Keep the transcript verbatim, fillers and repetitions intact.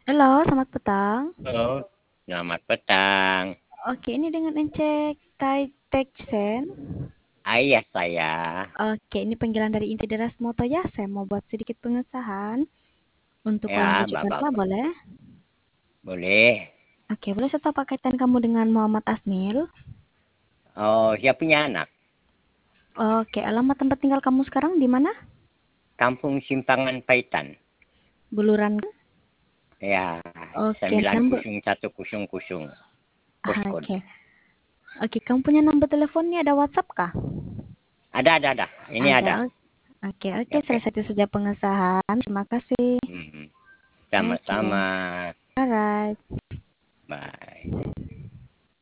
Halo, selamat petang. Halo, selamat petang. Oke, ini dengan Encik Tai Teksen. Ayah saya. Oke, ini panggilan dari inti deras moto ya. Saya mau buat sedikit pengesahan untuk kolam Ya, rujuk Bapak gempa, boleh? boleh. Oke, boleh saya tahu pakaian kamu dengan Muhammad Asmil? Oh, saya punya anak. Oke, alamat tempat tinggal kamu sekarang di mana? Kampung Simpangan Paitan. Buluran. Ya, Oke, sembilan kamu kosong satu kosong kosong. Postcode. Oke. Oke, kamu punya nomor teleponnya ada WhatsApp kah? Ada, ada, ada. Ini Ada. ada. o- Oke, oke, Oke. selesai saja pengesahan. Terima kasih. Hmm. Oke, Sama-sama. alright. Bye.